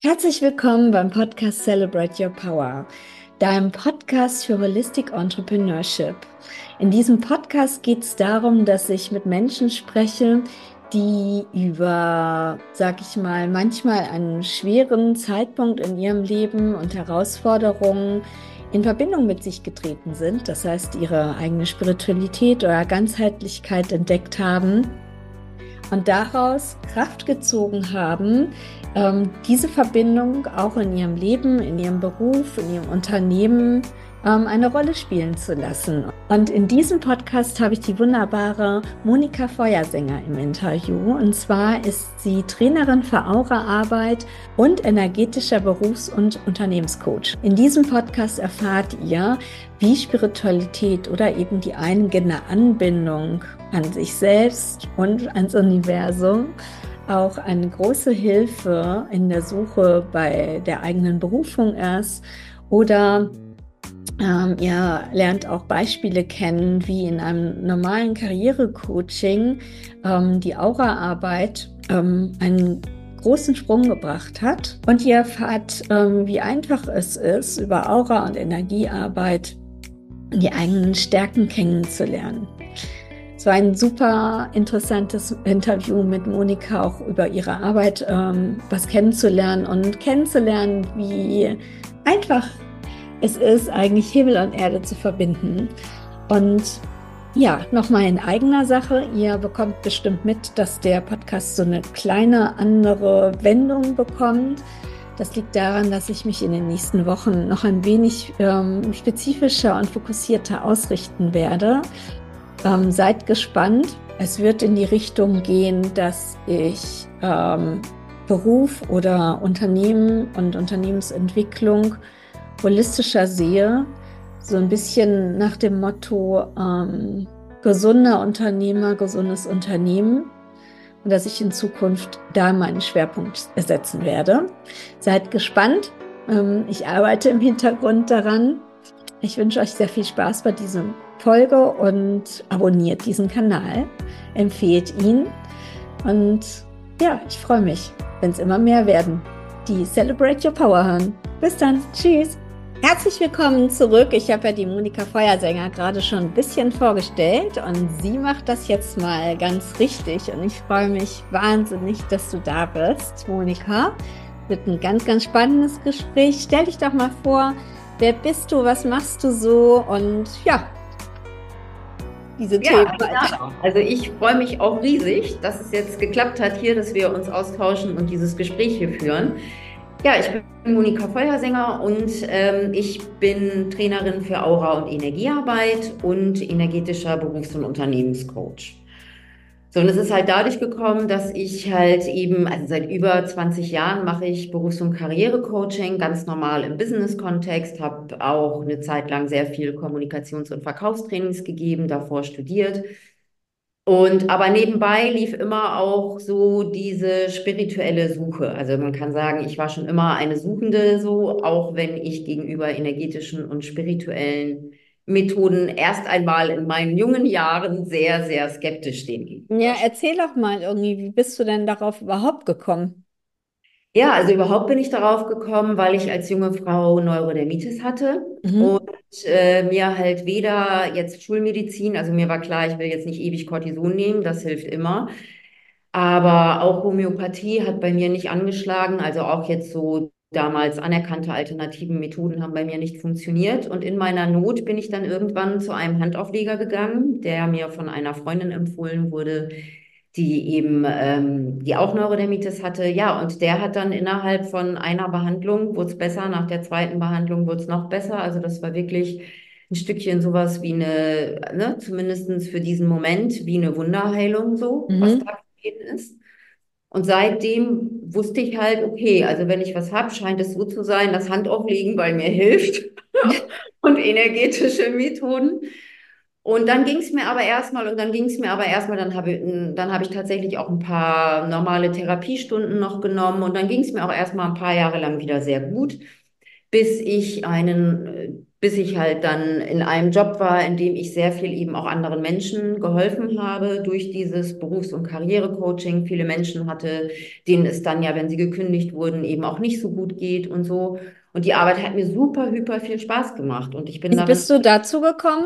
Herzlich willkommen beim Podcast Celebrate Your Power, deinem Podcast für Holistic Entrepreneurship. In diesem Podcast geht es darum, dass ich mit Menschen spreche, die über, sag ich mal, manchmal einen schweren Zeitpunkt in ihrem Leben und Herausforderungen in Verbindung mit sich getreten sind. Das heißt, ihre eigene Spiritualität oder Ganzheitlichkeit entdeckt haben und daraus Kraft gezogen haben, diese Verbindung auch in ihrem Leben, in ihrem Beruf, in ihrem Unternehmen eine Rolle spielen zu lassen. Und in diesem Podcast habe ich die wunderbare Monika Feuersänger im Interview. Und zwar ist sie Trainerin für Auraarbeit und energetischer Berufs- und Unternehmenscoach. In diesem Podcast erfahrt ihr, wie Spiritualität oder eben die eingehende Anbindung an sich selbst und ans Universum auch eine große Hilfe in der Suche bei der eigenen Berufung ist. Oder ihr lernt auch Beispiele kennen, wie in einem normalen Karrierecoaching die Auraarbeit einen großen Sprung gebracht hat. Und ihr erfahrt, wie einfach es ist, über Aura- und Energiearbeit die eigenen Stärken kennenzulernen. Es war ein super interessantes Interview mit Monika, auch über ihre Arbeit was kennenzulernen und kennenzulernen, wie einfach es ist, eigentlich Himmel und Erde zu verbinden. Und ja, nochmal in eigener Sache. Ihr bekommt bestimmt mit, dass der Podcast so eine kleine andere Wendung bekommt. Das liegt daran, dass ich mich in den nächsten Wochen noch ein wenig spezifischer und fokussierter ausrichten werde. Seid gespannt. Es wird in die Richtung gehen, dass ich Beruf oder Unternehmen und Unternehmensentwicklung holistischer sehe, so ein bisschen nach dem Motto gesunder Unternehmer, gesundes Unternehmen, und dass ich in Zukunft da meinen Schwerpunkt setzen werde. Seid gespannt. Ich arbeite im Hintergrund daran. Ich wünsche euch sehr viel Spaß bei dieser Folge und abonniert diesen Kanal, empfehlt ihn, und ja, ich freue mich, wenn es immer mehr werden, die Celebrate Your Power hören. Bis dann, tschüss! Herzlich willkommen zurück. Ich habe ja die Monika Feuersänger gerade schon ein bisschen vorgestellt und sie macht das jetzt mal ganz richtig und ich freue mich wahnsinnig, dass du da bist, Monika. Wird ein ganz, ganz spannendes Gespräch. Stell dich doch mal vor, wer bist du, was machst du so und ja, diese Themen. Also ich freue mich auch riesig, dass es jetzt geklappt hat hier, dass wir uns austauschen und dieses Gespräch hier führen. Ja, ich bin Monika Feuersänger und ich bin Trainerin für Aura- und Energiearbeit und energetischer Berufs- und Unternehmenscoach. So, und es ist halt dadurch gekommen, dass ich halt eben, also seit über 20 Jahren mache ich Berufs- und Karrierecoaching, ganz normal im Business-Kontext, habe auch eine Zeit lang sehr viel Kommunikations- und Verkaufstrainings gegeben, davor studiert. Und aber nebenbei lief immer auch so diese spirituelle Suche. Also man kann sagen, ich war schon immer eine Suchende, so, auch wenn ich gegenüber energetischen und spirituellen Methoden erst einmal in meinen jungen Jahren sehr, sehr skeptisch stehen Ja, gegenüber. erzähl doch mal irgendwie, wie bist du denn darauf überhaupt gekommen? Ja, also überhaupt bin ich darauf gekommen, weil ich als junge Frau Neurodermitis hatte und Mhm. mir halt weder jetzt Schulmedizin, also mir war klar, ich will jetzt nicht ewig Cortison nehmen, das hilft immer. Aber auch Homöopathie hat bei mir nicht angeschlagen. Also auch jetzt so damals anerkannte alternative Methoden haben bei mir nicht funktioniert. Und in meiner Not bin ich dann irgendwann zu einem Handaufleger gegangen, der mir von einer Freundin empfohlen wurde, die eben, die auch Neurodermitis hatte. Ja, und der hat dann innerhalb von einer Behandlung, wurde es besser, nach der zweiten Behandlung wurde es noch besser. Also das war wirklich ein Stückchen sowas wie eine, ne, zumindest für diesen Moment, wie eine Wunderheilung so, was Mhm. da ist. Und seitdem wusste ich halt, okay, also wenn ich was habe, scheint es so zu sein, dass Handauflegen bei mir hilft und energetische Methoden. Und dann ging es mir aber erstmal, und dann ging es mir aber erstmal, dann habe ich tatsächlich auch ein paar normale Therapiestunden noch genommen und dann ging es mir auch erstmal ein paar Jahre lang wieder sehr gut. bis ich halt dann in einem Job war, in dem ich sehr viel eben auch anderen Menschen geholfen habe durch dieses Berufs- und Karrierecoaching. Viele Menschen hatte, denen es dann ja, wenn sie gekündigt wurden, eben auch nicht so gut geht und so. Und die Arbeit hat mir super, hyper viel Spaß gemacht. Und ich bin Wie darin bist du dazu gekommen?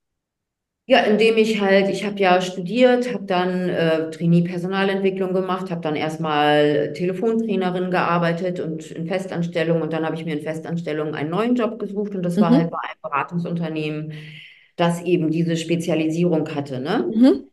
ja, indem ich habe ja studiert, habe dann Trainee-Personalentwicklung gemacht, habe dann erstmal Telefontrainerin gearbeitet und in Festanstellung und dann habe ich mir in Festanstellung einen neuen Job gesucht und das war halt Mhm. bei einem Beratungsunternehmen, das eben diese Spezialisierung hatte, ne? Mhm.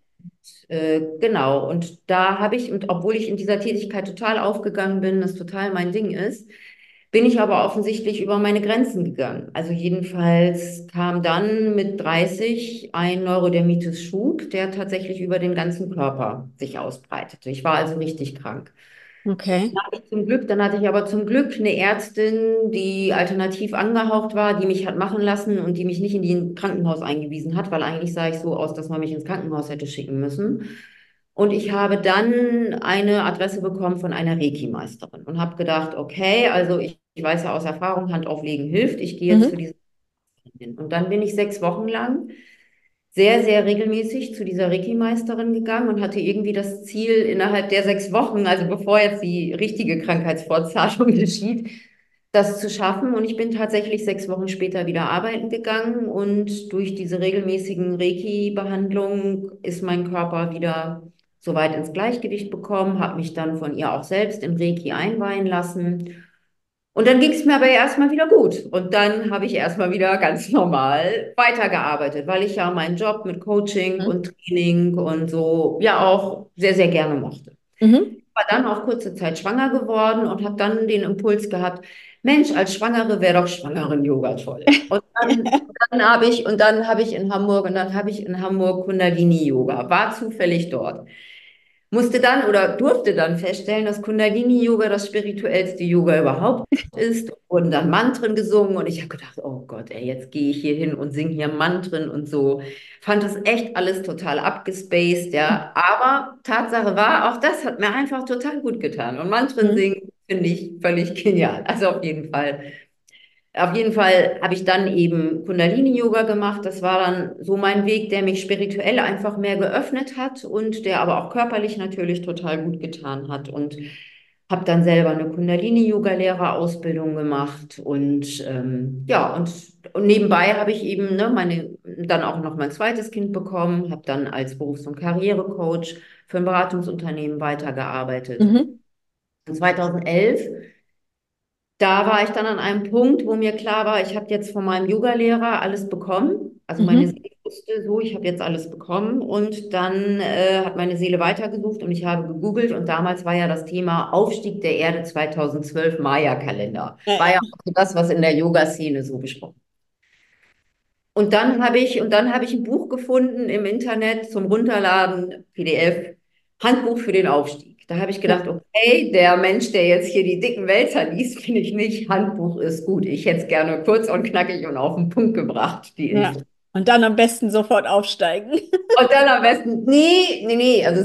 Genau, und da habe ich, und obwohl ich in dieser Tätigkeit total aufgegangen bin, das total mein Ding ist, bin ich aber offensichtlich über meine Grenzen gegangen. Also jedenfalls kam dann mit 30 ein Neurodermitis-Schub, der tatsächlich über den ganzen Körper sich ausbreitete. Ich war also richtig krank. Okay. Dann hatte ich aber zum Glück eine Ärztin, die alternativ angehaucht war, die mich hat machen lassen und die mich nicht in die Krankenhaus eingewiesen hat, weil eigentlich sah ich so aus, dass man mich ins Krankenhaus hätte schicken müssen. Und ich habe dann eine Adresse bekommen von einer Reiki-Meisterin und habe gedacht, okay, also ich weiß ja aus Erfahrung, Hand auflegen hilft, ich gehe jetzt zu Mhm. dieser hin. Und dann bin ich 6 Wochen lang sehr, sehr regelmäßig zu dieser Reiki-Meisterin gegangen und hatte irgendwie das Ziel, innerhalb der 6 Wochen, also bevor jetzt die richtige Krankheitsfortzahlung geschieht, das zu schaffen. Und ich bin tatsächlich 6 Wochen später wieder arbeiten gegangen und durch diese regelmäßigen Reiki-Behandlungen ist mein Körper wieder soweit ins Gleichgewicht bekommen, habe mich dann von ihr auch selbst in Reiki einweihen lassen. Und dann ging es mir aber erstmal wieder gut. Und dann habe ich erstmal wieder ganz normal weitergearbeitet, weil ich ja meinen Job mit Coaching Mhm. und Training und so ja auch sehr, sehr gerne mochte. Mhm. War dann auch kurze Zeit schwanger geworden und habe dann den Impuls gehabt, Mensch, als Schwangere wäre doch Schwangeren-Yoga toll. Und dann habe ich in Hamburg und dann habe ich in Hamburg Kundalini-Yoga, war zufällig dort. Musste dann oder durfte dann feststellen, dass Kundalini-Yoga das spirituellste Yoga überhaupt ist. Wurden dann Mantren gesungen und ich habe gedacht, oh Gott, ey, jetzt gehe ich hier hin und singe hier Mantren und so. Fand das echt alles total abgespaced, ja. Aber Tatsache war, auch das hat mir einfach total gut getan. Und Mantren Mhm. singen finde ich völlig genial. Also auf jeden Fall. Auf jeden Fall habe ich dann eben Kundalini-Yoga gemacht. Das war dann so mein Weg, der mich spirituell einfach mehr geöffnet hat und der aber auch körperlich natürlich total gut getan hat. Und habe dann selber eine Kundalini-Yoga-Lehrerausbildung gemacht. Und ja, und nebenbei habe ich eben dann auch noch mein zweites Kind bekommen, habe dann als Berufs- und Karrierecoach für ein Beratungsunternehmen weitergearbeitet. Mhm. Und 2011 da war ich dann an einem Punkt, wo mir klar war, ich habe jetzt von meinem Yogalehrer alles bekommen. Also meine Mhm. Seele wusste so, ich habe jetzt alles bekommen. Und dann hat meine Seele weitergesucht und ich habe gegoogelt. Und damals war ja das Thema Aufstieg der Erde 2012 Maya-Kalender. Ja, War ja ja. auch so das, was in der Yoga-Szene so besprochen. Und dann habe ich ein Buch gefunden im Internet zum Runterladen, PDF, Handbuch für den Aufstieg. Da habe ich Ja. gedacht, okay, der Mensch, der jetzt hier die dicken Wälzer liest, finde ich nicht. Handbuch ist gut. Ich hätte es gerne kurz und knackig und auf den Punkt gebracht, die Ja. Info. Und dann am besten sofort aufsteigen. Und dann am besten, nee. Also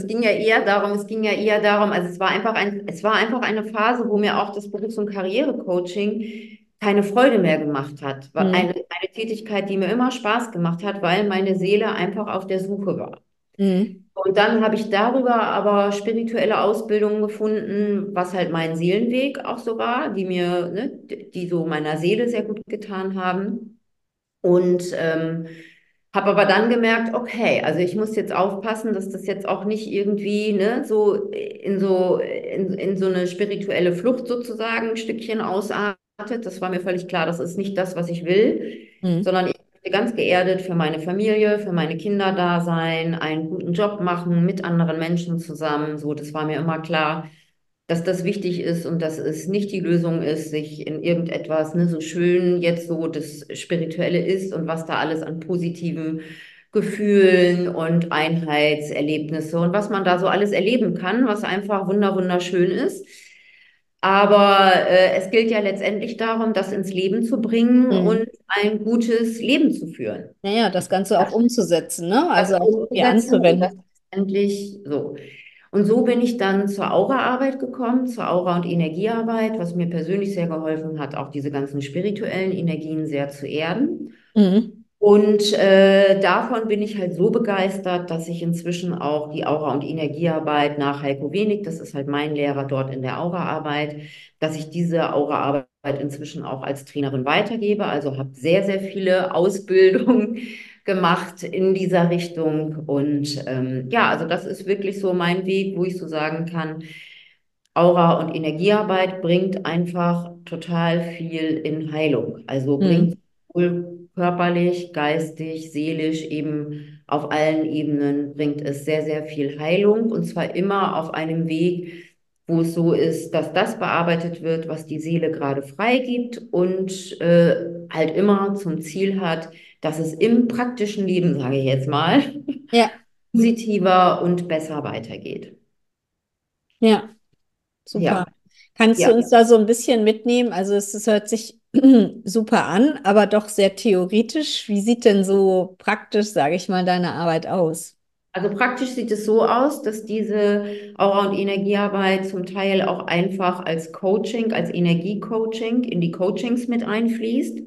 also es war einfach eine Phase, wo mir auch das Berufs- und Karrierecoaching keine Freude mehr gemacht hat. Mhm. Eine Tätigkeit, die mir immer Spaß gemacht hat, weil meine Seele einfach auf der Suche war. Mhm. Und dann habe ich darüber aber spirituelle Ausbildungen gefunden, was halt mein Seelenweg auch so war, die so meiner Seele sehr gut getan haben. Und habe aber dann gemerkt, okay, also ich muss jetzt aufpassen, dass das jetzt auch nicht irgendwie in so eine spirituelle Flucht sozusagen ein Stückchen ausartet. Das war mir völlig klar, das ist nicht das, was ich will, Mhm. sondern ich möchte ganz geerdet für meine Familie, für meine Kinder da sein, einen guten Job machen, mit anderen Menschen zusammen. So, das war mir immer klar, dass das wichtig ist und dass es nicht die Lösung ist, sich in irgendetwas, ne, so schön jetzt so das Spirituelle ist und was da alles an positiven Gefühlen und Einheitserlebnisse und was man da so alles erleben kann, was einfach wunderschön ist. Aber es gilt ja letztendlich darum, das ins Leben zu bringen und Mhm. ein gutes Leben zu führen. Naja, das Ganze auch Das umzusetzen, ne? Also auch irgendwie umzusetzen und das anzuwenden. letztendlich so. Und so bin ich dann zur Aura-Arbeit gekommen, zur Aura- und Energiearbeit, was mir persönlich sehr geholfen hat, auch diese ganzen spirituellen Energien sehr zu erden. Mhm. Und davon bin ich halt so begeistert, dass ich inzwischen auch die Aura- und Energiearbeit nach Heiko Wenig, das ist halt mein Lehrer dort in der Aura-Arbeit, dass ich diese Aura-Arbeit inzwischen auch als Trainerin weitergebe. Also habe sehr, sehr viele Ausbildungen gemacht in dieser Richtung. Und ja, also das ist wirklich so mein Weg, wo ich so sagen kann, Aura- und Energiearbeit bringt einfach total viel in Heilung. Also bringt Mhm. sowohl körperlich, geistig, seelisch, eben auf allen Ebenen bringt es sehr, sehr viel Heilung. Und zwar immer auf einem Weg, wo es so ist, dass das bearbeitet wird, was die Seele gerade freigibt und halt immer zum Ziel hat, dass es im praktischen Leben, sage ich jetzt mal, Ja, positiver und besser weitergeht. ja, super. Ja, Kannst du ja. uns da so ein bisschen mitnehmen? Also es hört sich super an, aber doch sehr theoretisch. Wie sieht denn so praktisch, sage ich mal, deine Arbeit aus? Also praktisch sieht es so aus, dass diese Aura- und Energiearbeit zum Teil auch einfach als Coaching, als Energiecoaching in die Coachings mit einfließt.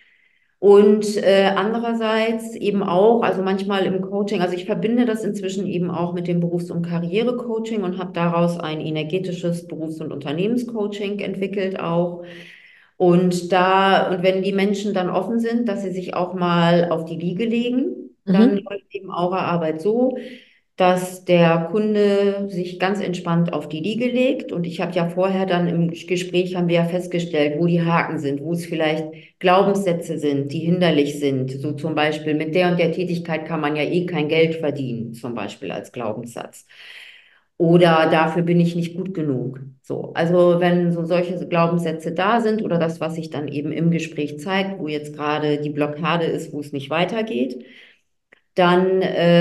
Und andererseits eben auch, also manchmal im Coaching, also ich verbinde das inzwischen eben auch mit dem Berufs- und Karrierecoaching und habe daraus ein energetisches Berufs- und Unternehmenscoaching entwickelt auch. Und wenn die Menschen dann offen sind, dass sie sich auch mal auf die Liege legen, dann Mhm. läuft eben Aura-Arbeit so, dass der Kunde sich ganz entspannt auf die Liege legt. Und ich habe ja vorher dann im Gespräch haben wir ja festgestellt, wo die Haken sind, wo es vielleicht Glaubenssätze sind, die hinderlich sind. So zum Beispiel mit der und der Tätigkeit kann man ja eh kein Geld verdienen, zum Beispiel als Glaubenssatz. Oder dafür bin ich nicht gut genug. So, also wenn so solche Glaubenssätze da sind oder das, was sich dann eben im Gespräch zeigt, wo jetzt gerade die Blockade ist, wo es nicht weitergeht, dann,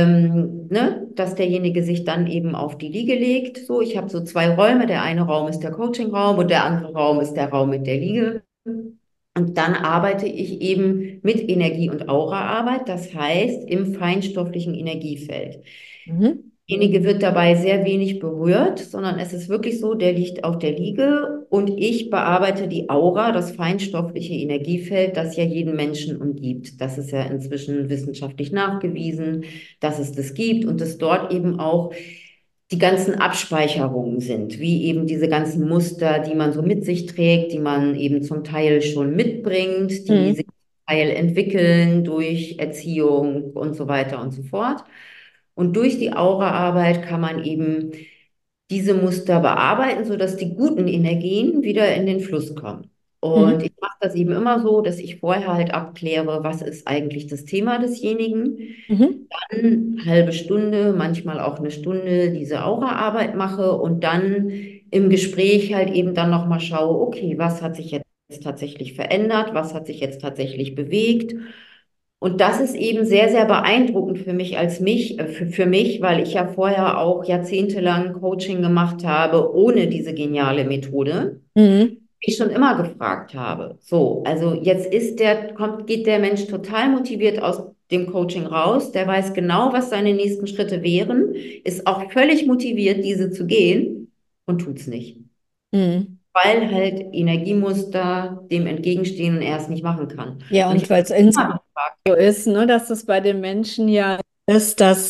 ne, dass derjenige sich dann eben auf die Liege legt. So, ich habe so zwei Räume. Der eine Raum ist der Coaching-Raum und der andere Raum ist der Raum mit der Liege. Und dann arbeite ich eben mit Energie- und Auraarbeit, das heißt im feinstofflichen Energiefeld. Mhm. Derjenige wird dabei sehr wenig berührt, sondern es ist wirklich so, der liegt auf der Liege und ich bearbeite die Aura, das feinstoffliche Energiefeld, das ja jeden Menschen umgibt. Das ist ja inzwischen wissenschaftlich nachgewiesen, dass es das gibt und dass dort eben auch die ganzen Abspeicherungen sind, wie eben diese ganzen Muster, die man so mit sich trägt, die man eben zum Teil schon mitbringt, die sich Mhm. zum Teil entwickeln durch Erziehung und so weiter und so fort. Und durch die Auraarbeit kann man eben diese Muster bearbeiten, sodass die guten Energien wieder in den Fluss kommen. Und Mhm. ich mache das eben immer so, dass ich vorher halt abkläre, was ist eigentlich das Thema desjenigen. Mhm. Dann halbe Stunde, manchmal auch eine Stunde diese Auraarbeit mache und dann im Gespräch halt eben dann nochmal schaue, okay, was hat sich jetzt tatsächlich verändert, was hat sich jetzt tatsächlich bewegt und das ist eben sehr, sehr beeindruckend für mich für mich, weil ich ja vorher auch jahrzehntelang Coaching gemacht habe ohne diese geniale Methode. Mhm. Ich schon immer gefragt habe. So, also jetzt geht der Mensch total motiviert aus dem Coaching raus. Der weiß genau, was seine nächsten Schritte wären, ist auch völlig motiviert, diese zu gehen und tut's nicht. Mhm. Weil halt Energiemuster dem entgegenstehen und er es nicht machen kann. Ja, Und ich und weil es habe immer gefragt, so ist, ne, dass es bei den Menschen ja ist, dass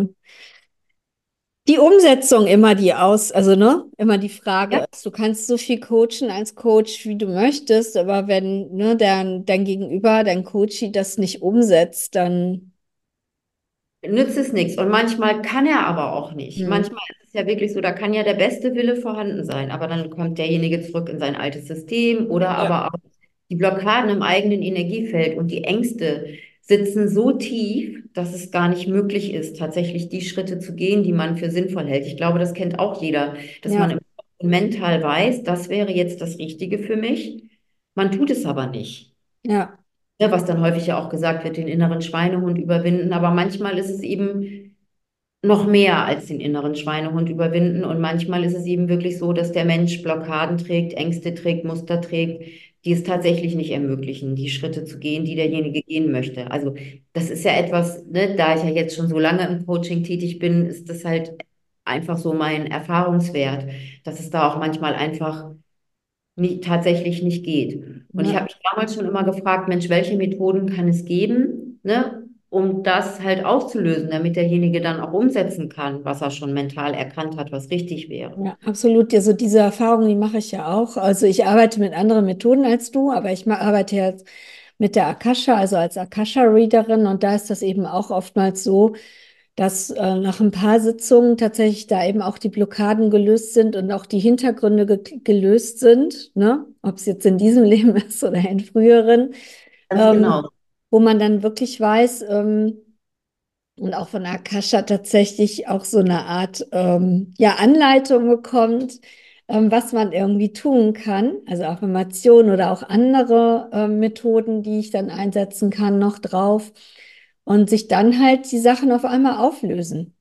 die Umsetzung immer also ne, immer die ja, Frage ist, du kannst so viel coachen als Coach, wie du möchtest, aber wenn ne, dein Gegenüber, dein Coachie das nicht umsetzt, dann nützt es nichts. Und manchmal kann er aber auch nicht. hm, Manchmal ist es ja wirklich so, da kann ja der beste Wille vorhanden sein, aber dann kommt derjenige zurück in sein altes System oder ja, aber auch die Blockaden im eigenen Energiefeld und die Ängste sitzen so tief, dass es gar nicht möglich ist, tatsächlich die Schritte zu gehen, die man für sinnvoll hält. Ich glaube, das kennt auch jeder, dass man ja, im mental weiß, das wäre jetzt das Richtige für mich. Man tut es aber nicht. ja, Ja, was dann häufig ja auch gesagt wird, den inneren Schweinehund überwinden. Aber manchmal ist es eben noch mehr als den inneren Schweinehund überwinden. Und manchmal ist es eben wirklich so, dass der Mensch Blockaden trägt, Ängste trägt, Muster trägt, die es tatsächlich nicht ermöglichen, die Schritte zu gehen, die derjenige gehen möchte. Also das ist ja etwas, ne, da ich ja jetzt schon so lange im Coaching tätig bin, ist das halt einfach so mein Erfahrungswert, dass es da auch manchmal einfach nicht, tatsächlich nicht geht. Und ich Ja. habe mich damals schon immer gefragt, Mensch, welche Methoden kann es geben, ne, um das halt aufzulösen, damit derjenige dann auch umsetzen kann, was er schon mental erkannt hat, was richtig wäre. Ja, absolut. Also diese Erfahrung, die mache ich ja auch. Also ich arbeite mit anderen Methoden als du, aber ich arbeite jetzt mit der Akasha, also als Akasha-Readerin. Und da ist das eben auch oftmals so, dass nach ein paar Sitzungen tatsächlich da eben auch die Blockaden gelöst sind und auch die Hintergründe gelöst sind, ne? Ob es jetzt in diesem Leben ist oder in früheren, Ganz ähm, genau. wo man dann wirklich weiß, und auch von Akasha tatsächlich auch so eine Art ja, Anleitung bekommt, was man irgendwie tun kann. Also Affirmationen oder auch andere Methoden, die ich dann einsetzen kann, noch drauf. Und sich dann halt die Sachen auf einmal auflösen.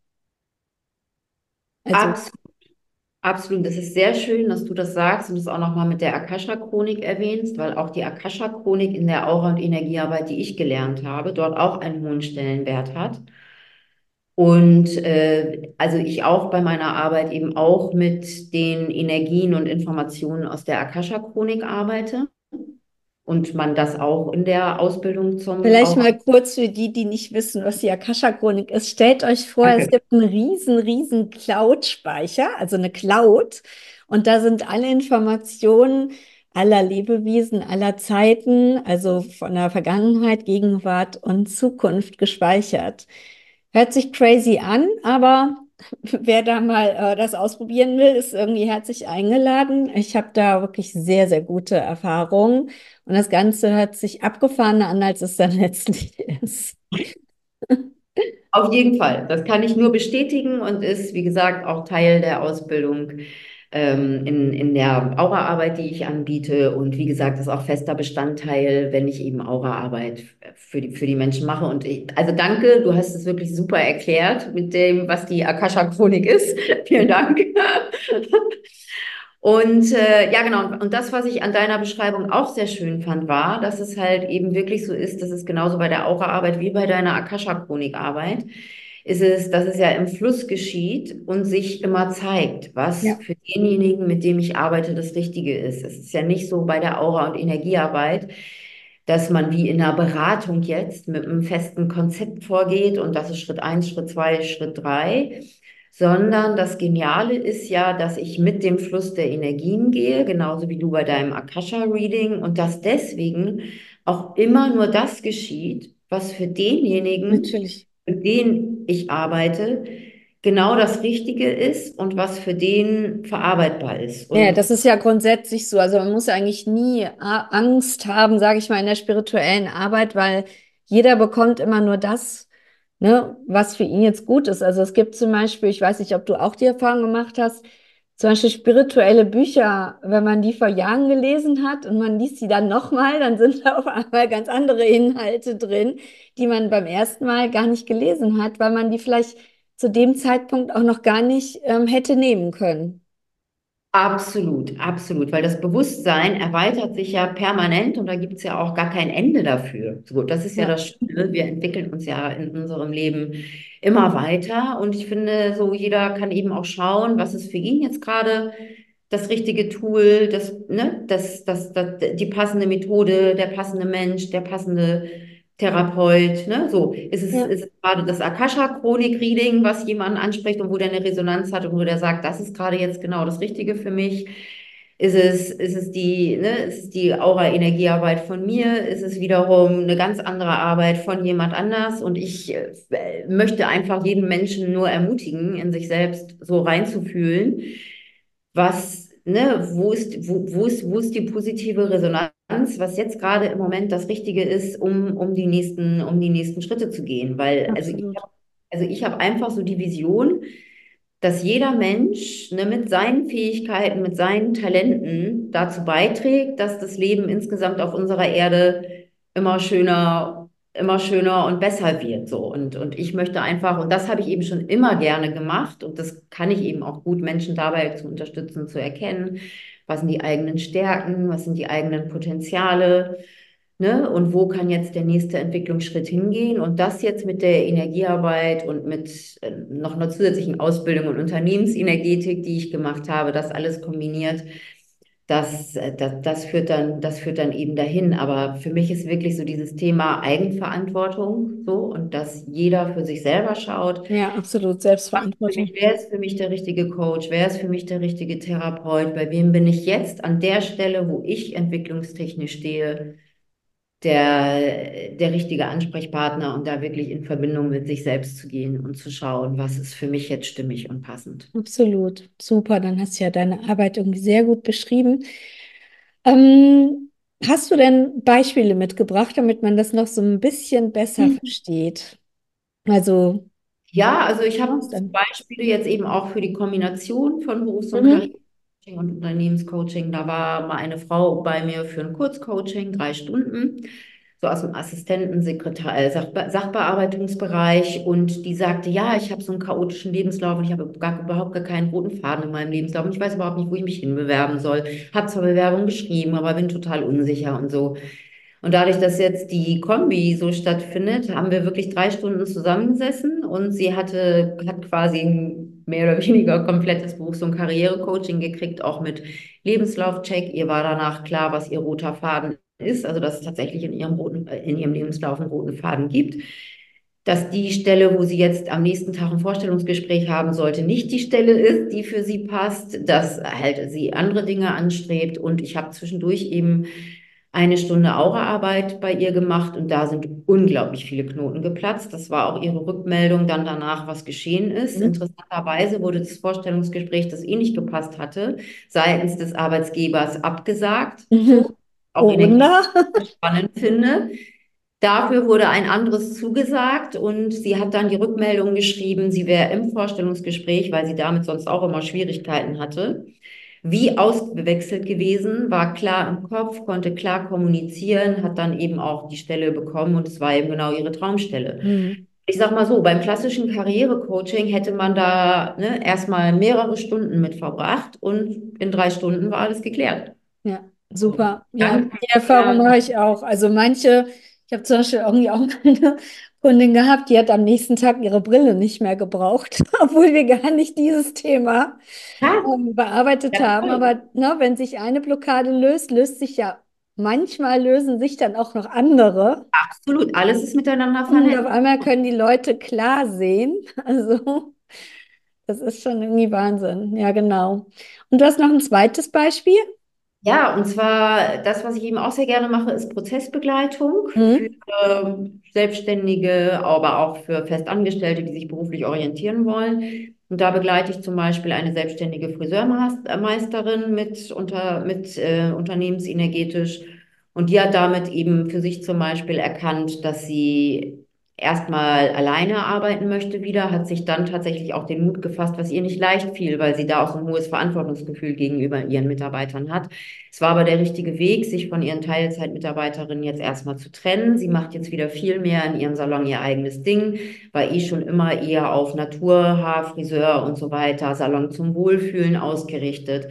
Also, Absolut, absolut. Das ist sehr schön, dass du das sagst und das auch nochmal mit der Akasha-Chronik erwähnst, weil auch die Akasha-Chronik in der Aura- und Energiearbeit, die ich gelernt habe, dort auch einen hohen Stellenwert hat. Und also ich auch bei meiner Arbeit eben auch mit den Energien und Informationen aus der Akasha-Chronik arbeite und man das auch in der Ausbildung zum vielleicht Aura. mal kurz für die, die nicht wissen, was die Akasha-Chronik ist. Stellt euch vor, es Danke. gibt einen riesen Cloud-Speicher, also eine Cloud. Und da sind alle Informationen aller Lebewesen, aller Zeiten, also von der Vergangenheit, Gegenwart und Zukunft gespeichert. Hört sich crazy an, aber wer da mal das ausprobieren will, ist irgendwie herzlich eingeladen. Ich habe da wirklich sehr gute Erfahrungen. Und das Ganze hört sich abgefahrener an, als es dann letztlich ist. Auf jeden Fall. Das kann ich nur bestätigen und ist, wie gesagt, auch Teil der Ausbildung in der Aura-Arbeit, die ich anbiete. Und wie gesagt, ist auch fester Bestandteil, wenn ich eben Aura-Arbeit für die Menschen mache. Und also danke, du hast es wirklich super erklärt mit dem, was die Akasha-Chronik ist. Vielen Dank. Und ja, genau. Und das, was ich an deiner Beschreibung auch sehr schön fand, war, dass es halt eben wirklich so ist, dass es genauso bei der Aura-Arbeit wie bei deiner Akasha-Chronik-Arbeit ist es, dass es ja im Fluss geschieht und sich immer zeigt, was Ja, für denjenigen, mit dem ich arbeite, das Richtige ist. Es ist ja nicht so bei der Aura- und Energiearbeit, dass man wie in einer Beratung jetzt mit einem festen Konzept vorgeht und das ist Schritt eins, Schritt zwei, Schritt drei, sondern das Geniale ist ja, dass ich mit dem Fluss der Energien gehe, genauso wie du bei deinem Akasha-Reading und dass deswegen auch immer nur das geschieht, was für denjenigen, natürlich. für den ich arbeite, genau das Richtige ist und was für den verarbeitbar ist. Ja, Und das ist ja grundsätzlich so. Also man muss eigentlich nie Angst haben, sage ich mal, in der spirituellen Arbeit, weil jeder bekommt immer nur das, ne, was für ihn jetzt gut ist. Also es gibt zum Beispiel, ich weiß nicht, ob du auch die Erfahrung gemacht hast, zum Beispiel spirituelle Bücher, wenn man die vor Jahren gelesen hat und man liest sie dann nochmal, dann sind da auf einmal ganz andere Inhalte drin, die man beim ersten Mal gar nicht gelesen hat, weil man die vielleicht zu dem Zeitpunkt auch noch gar nicht hätte nehmen können. absolut, absolut, weil das Bewusstsein erweitert sich ja permanent und da gibt es ja auch gar kein Ende dafür. So, das ist ja Ja, das Schöne, wir entwickeln uns ja in unserem Leben immer weiter und ich finde, so jeder kann eben auch schauen, was ist für ihn jetzt gerade das richtige Tool, die passende Methode, der passende Mensch, der passende Therapeut, ne? So, ja. ist es gerade das Akasha-Chronik-Reading, was jemanden anspricht und wo der eine Resonanz hat und wo der sagt, das ist gerade jetzt genau das Richtige für mich? Ist es die Aura-Energiearbeit von mir? Ist es wiederum eine ganz andere Arbeit von jemand anders? Und ich möchte einfach jeden Menschen nur ermutigen, in sich selbst so reinzufühlen, wo ist die positive Resonanz, was jetzt gerade im Moment das Richtige ist, um die nächsten Schritte zu gehen. Weil, Absolut. also ich habe einfach so die Vision, dass jeder Mensch, ne, mit seinen Fähigkeiten, mit seinen Talenten dazu beiträgt, dass das Leben insgesamt auf unserer Erde immer schöner und besser wird. So. Und ich möchte einfach, und das habe ich eben schon immer gerne gemacht, und das kann ich eben auch gut, Menschen dabei zu unterstützen, zu erkennen, was sind die eigenen Stärken, was sind die eigenen Potenziale, Ne? Und wo kann jetzt der nächste Entwicklungsschritt hingehen? Und das jetzt mit der Energiearbeit und mit noch einer zusätzlichen Ausbildung und Unternehmensenergetik, die ich gemacht habe, das alles kombiniert, das führt dann eben dahin. Aber für mich ist wirklich so dieses Thema Eigenverantwortung so und dass jeder für sich selber schaut. Ja, absolut, Für mich, Selbstverantwortung. wer ist für mich der richtige Coach? Wer ist für mich der richtige Therapeut? Bei wem bin ich jetzt an der Stelle, wo ich entwicklungstechnisch stehe? Der richtige Ansprechpartner und da wirklich in Verbindung mit sich selbst zu gehen und zu schauen, was ist für mich jetzt stimmig und passend. Absolut. Super, dann hast du ja deine Arbeit irgendwie sehr gut beschrieben. Ähm, Hast du denn Beispiele mitgebracht, damit man das noch so ein bisschen besser versteht? Also, Ja, also ich was habe denn? Beispiele jetzt eben auch für die Kombination von Berufs- und Mhm. Karrierecoaching und Unternehmenscoaching. Da war mal eine Frau bei mir für ein Kurzcoaching, 3 Stunden, so aus dem Sachbearbeitungsbereich. Und die sagte, ja, ich habe so einen chaotischen Lebenslauf und ich habe überhaupt gar keinen roten Faden in meinem Lebenslauf. Und ich weiß überhaupt nicht, wo ich mich hinbewerben soll. Habe zwar Bewerbungen geschrieben, aber bin total unsicher und so. Und dadurch, dass jetzt die Kombi so stattfindet, haben wir wirklich 3 Stunden zusammengesessen und hat quasi ein mehr oder weniger komplettes Berufs- und Karrierecoaching gekriegt, auch mit Lebenslaufcheck. Ihr war danach klar, was ihr roter Faden ist, also dass es tatsächlich in ihrem Lebenslauf einen roten Faden gibt. Dass die Stelle, wo sie jetzt am nächsten Tag ein Vorstellungsgespräch haben sollte, nicht die Stelle ist, die für sie passt, dass halt sie andere Dinge anstrebt. Und ich habe zwischendurch eben 1 Stunde Auraarbeit bei ihr gemacht und da sind unglaublich viele Knoten geplatzt. Das war auch ihre Rückmeldung dann danach, was geschehen ist. Mhm. Interessanterweise wurde das Vorstellungsgespräch, das eh nicht gepasst hatte, seitens des Arbeitgebers abgesagt. Mhm. So, auch Oh energetisch Wunder. spannend finde. Dafür wurde ein anderes zugesagt und sie hat dann die Rückmeldung geschrieben, sie wäre im Vorstellungsgespräch, weil sie damit sonst auch immer Schwierigkeiten hatte, wie ausgewechselt gewesen, war klar im Kopf, konnte klar kommunizieren, hat dann eben auch die Stelle bekommen und es war eben genau ihre Traumstelle. Mhm. Ich sag mal so, beim klassischen Karrierecoaching hätte man da erstmal mehrere Stunden mit verbracht und in 3 Stunden war alles geklärt. Ja, So. super. Ja, Dann die Erfahrung mache ich auch. Also manche, ich habe zum Beispiel irgendwie auch eine Kundin gehabt, die hat am nächsten Tag ihre Brille nicht mehr gebraucht, obwohl wir gar nicht dieses Thema ja, bearbeitet ja, haben. voll. Aber ne, wenn sich eine Blockade löst, löst sich ja, manchmal lösen sich dann auch noch andere. Absolut, alles ist miteinander Und auf vernetzt. einmal können die Leute klar sehen. Also, das ist schon irgendwie Wahnsinn. Ja, genau. Und du hast noch ein zweites Beispiel? Ja, und zwar das, was ich eben auch sehr gerne mache, ist Prozessbegleitung für Mhm. Selbstständige, aber auch für Festangestellte, die sich beruflich orientieren wollen. Und da begleite ich zum Beispiel eine selbstständige Friseurmeisterin mit unternehmensenergetisch. Und die hat damit eben für sich zum Beispiel erkannt, dass sie erstmal alleine arbeiten möchte wieder, hat sich dann tatsächlich auch den Mut gefasst, was ihr nicht leicht fiel, weil sie da auch so ein hohes Verantwortungsgefühl gegenüber ihren Mitarbeitern hat. Es war aber der richtige Weg, sich von ihren Teilzeitmitarbeiterinnen jetzt erstmal zu trennen. Sie macht jetzt wieder viel mehr in ihrem Salon ihr eigenes Ding, war eh schon immer eher auf Natur, Haar, Friseur und so weiter, Salon zum Wohlfühlen ausgerichtet.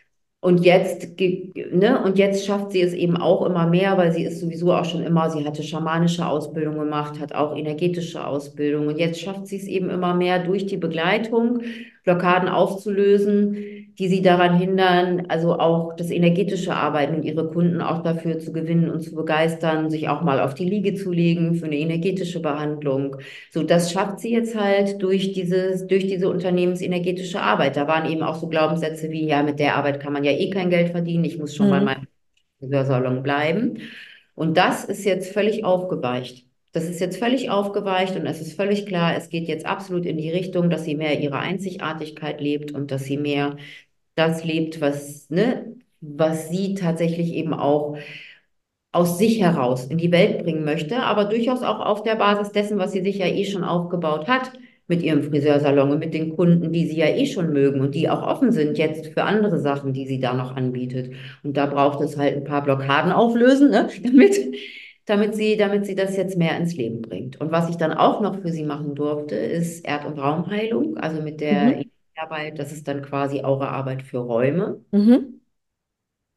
Und jetzt schafft sie es eben auch immer mehr, weil sie ist sowieso auch schon immer, sie hatte schamanische Ausbildung gemacht, hat auch energetische Ausbildung. Und jetzt schafft sie es eben immer mehr durch die Begleitung, Blockaden aufzulösen, die sie daran hindern, also auch das energetische Arbeiten und ihre Kunden auch dafür zu gewinnen und zu begeistern, sich auch mal auf die Liege zu legen für eine energetische Behandlung. So, das schafft sie jetzt halt durch diese unternehmensenergetische Arbeit. Da waren eben auch so Glaubenssätze wie, ja, mit der Arbeit kann man ja eh kein Geld verdienen, ich muss schon bei Mhm. meinem Friseursalon bleiben. Und das ist jetzt völlig aufgeweicht. Das ist jetzt völlig aufgeweicht und es ist völlig klar, es geht jetzt absolut in die Richtung, dass sie mehr ihre Einzigartigkeit lebt und dass sie mehr das lebt, was sie tatsächlich eben auch aus sich heraus in die Welt bringen möchte, aber durchaus auch auf der Basis dessen, was sie sich ja eh schon aufgebaut hat mit ihrem Friseursalon und mit den Kunden, die sie ja eh schon mögen und die auch offen sind jetzt für andere Sachen, die sie da noch anbietet. Und da braucht es halt ein paar Blockaden auflösen, ne? Damit sie das jetzt mehr ins Leben bringt. Und was ich dann auch noch für sie machen durfte, ist Erd- und Raumheilung, also mit der Mhm. Arbeit, das ist dann quasi Auraarbeit für Räume. Mhm.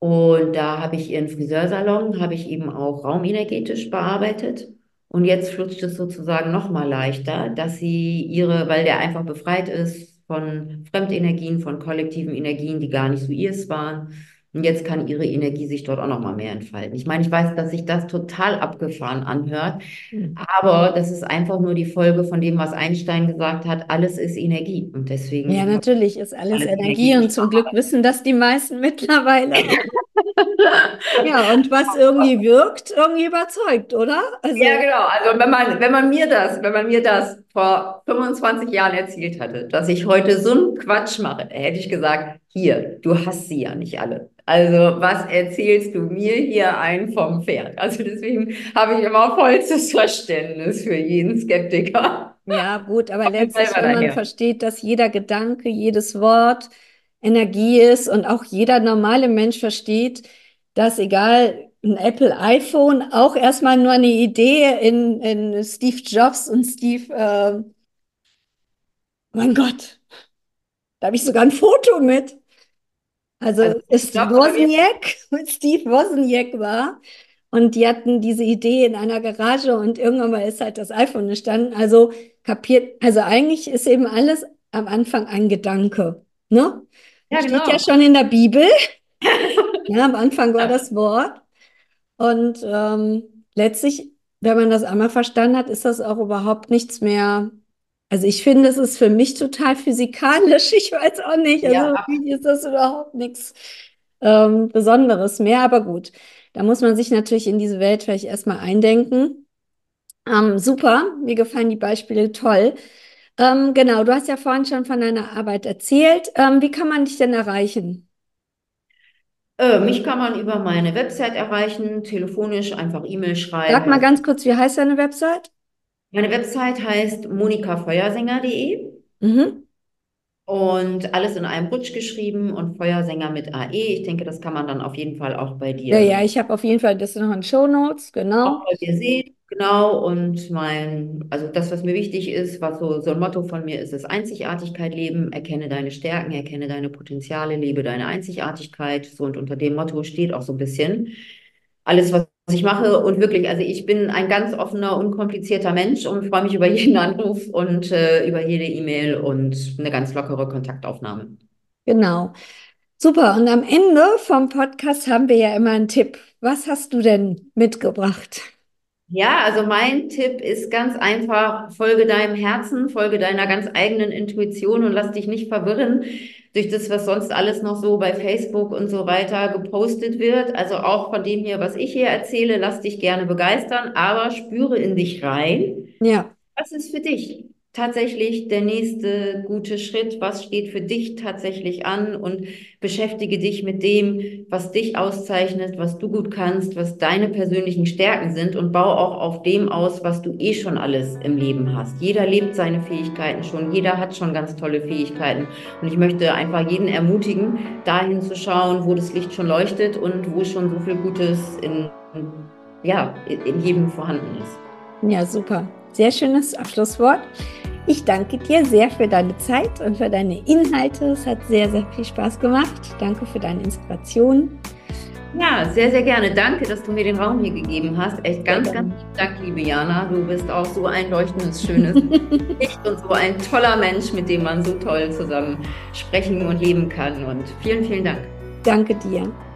Und da habe ich ihren Friseursalon, habe ich eben auch raumenergetisch bearbeitet. Und jetzt flutscht es sozusagen noch mal leichter, dass sie weil der einfach befreit ist von Fremdenergien, von kollektiven Energien, die gar nicht so ihrs waren. Und jetzt kann ihre Energie sich dort auch noch mal mehr entfalten. Ich meine, ich weiß, dass sich das total abgefahren anhört, aber das ist einfach nur die Folge von dem, was Einstein gesagt hat, alles ist Energie. Und Ja, deswegen habe natürlich ist ich alles alles Energie und energetisch zum Glück bearbeitet. wissen das die meisten mittlerweile auch. Ja, und was irgendwie wirkt, irgendwie überzeugt, oder? Ja, Also, genau. Also wenn man mir das vor 25 Jahren erzählt hatte, dass ich heute so einen Quatsch mache, hätte ich gesagt, hier, du hast sie ja nicht alle. Also was erzählst du mir hier ein vom Pferd? Also deswegen habe ich immer vollstes Verständnis für jeden Skeptiker. ja, gut, aber Komm jetzt letztlich, selber wenn man daher. versteht, dass jeder Gedanke, jedes Wort Energie ist und auch jeder normale Mensch versteht, dass egal, ein Apple iPhone auch erstmal nur eine Idee in Steve Jobs und mein Gott, da habe ich sogar ein Foto mit. Also Also ich ist glaube, oder wie? Wozniak, Steve Wozniak war. Und die hatten diese Idee in einer Garage und irgendwann mal ist halt das iPhone entstanden. Also kapiert, also eigentlich ist eben alles am Anfang ein Gedanke. Ne? Ja, Steht ja genau. schon in der Bibel. Ja, am Anfang war das Wort. Und letztlich, wenn man das einmal verstanden hat, ist das auch überhaupt nichts mehr. Also ich finde, es ist für mich total physikalisch. Ich weiß auch nicht. Also Ja, für mich ist das überhaupt nichts Besonderes mehr. Aber gut, da muss man sich natürlich in diese Welt vielleicht erstmal eindenken. Super, mir gefallen die Beispiele toll. Genau, du hast ja vorhin schon von deiner Arbeit erzählt. Wie kann man dich denn erreichen? mich kann man über meine Website erreichen, telefonisch einfach E-Mail Sag schreiben. mal Also ganz kurz, wie heißt deine Website? meine Website heißt monikafeuersänger.de Mhm. und alles in einem Rutsch geschrieben und Feuersänger mit AE. Ich denke, das kann man dann auf jeden Fall Ja, ja, ich habe auf jeden Fall das noch in Show Notes, genau. auch bei dir sehen. Genau, und also das, was mir wichtig ist, was so ein Motto von mir ist, ist Einzigartigkeit leben, erkenne deine Stärken, erkenne deine Potenziale, lebe deine Einzigartigkeit. So und unter dem Motto steht auch so ein bisschen alles, was ich mache. Und wirklich, also ich bin ein ganz offener, unkomplizierter Mensch und freue mich über jeden Anruf und über jede E-Mail und eine ganz lockere Kontaktaufnahme. Genau. Super. Und am Ende vom Podcast haben wir ja immer einen Tipp. Was hast du denn mitgebracht? Ja, also mein Tipp ist ganz einfach, folge deinem Herzen, folge deiner ganz eigenen Intuition und lass dich nicht verwirren durch das, was sonst alles noch so bei Facebook und so weiter gepostet wird. Also auch von dem hier, was ich hier erzähle, lass dich gerne begeistern, aber spüre in dich rein. Ja, Was ist für dich tatsächlich der nächste gute Schritt? Was steht für dich tatsächlich an? Und beschäftige dich mit dem, was dich auszeichnet, was du gut kannst, was deine persönlichen Stärken sind und bau auch auf dem aus, was du eh schon alles im Leben hast. Jeder lebt seine Fähigkeiten schon, jeder hat schon ganz tolle Fähigkeiten. Und ich möchte einfach jeden ermutigen, dahin zu schauen, wo das Licht schon leuchtet und wo schon so viel Gutes in jedem vorhanden ist. ja, super. Sehr schönes Abschlusswort. Ich danke dir sehr für deine Zeit und für deine Inhalte. Es hat sehr, sehr viel Spaß gemacht. Danke für deine Inspiration. Ja, sehr, sehr gerne. Danke, dass du mir den Raum hier gegeben hast. Echt Sehr ganz, ganz gerne. lieben Dank, liebe Jana. Du bist auch so ein leuchtendes, schönes Licht und so ein toller Mensch, mit dem man so toll zusammen sprechen und leben kann. Und vielen, vielen Dank. Danke dir.